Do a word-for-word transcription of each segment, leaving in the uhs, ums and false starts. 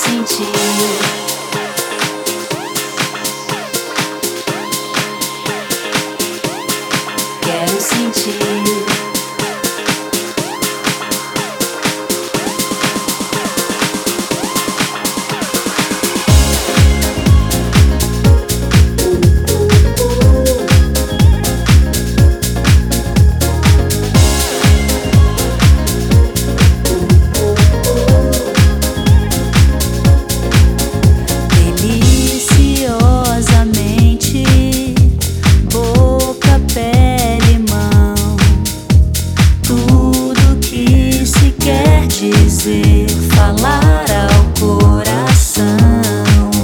sentir. Quero sentir. Dizer, falar ao coração,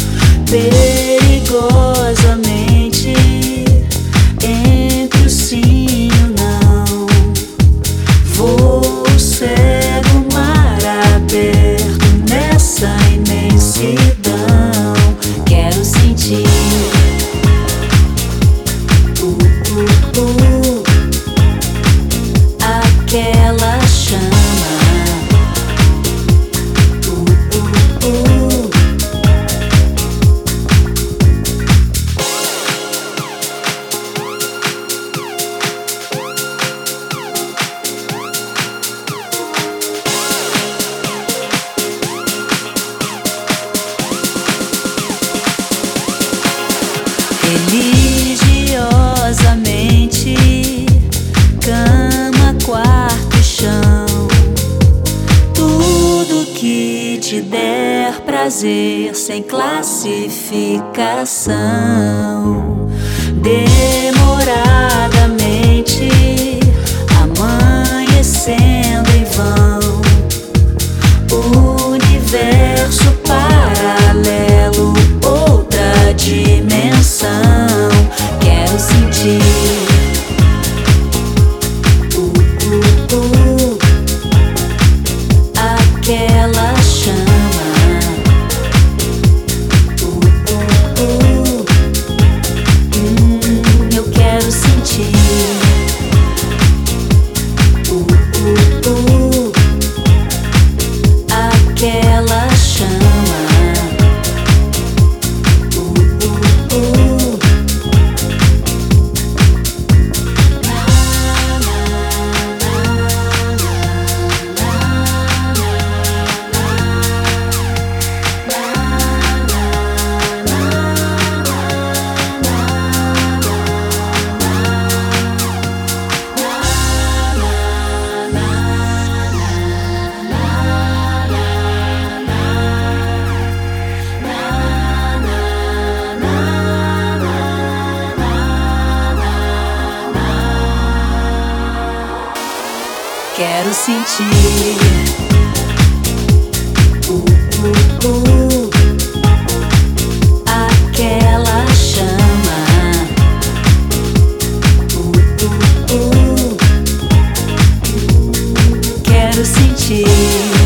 perigosamente entre o sim e o não. Vou cego, mar aberto nessa imensidão. Quero sentir uh, uh, uh, aquela chama. Religiosamente, cama, quarto e chão, tudo que te der prazer sem classificação. Demoradamente, amanhecendo em vão, universo paralelo, outra dimensão. Quero sentir uh, uh, uh, aquela chama. uh, uh, uh, hum, Eu quero sentir uh, uh, uh, aquela chama. Quero sentir uh, uh, uh, aquela chama. uh, uh, uh, Quero sentir.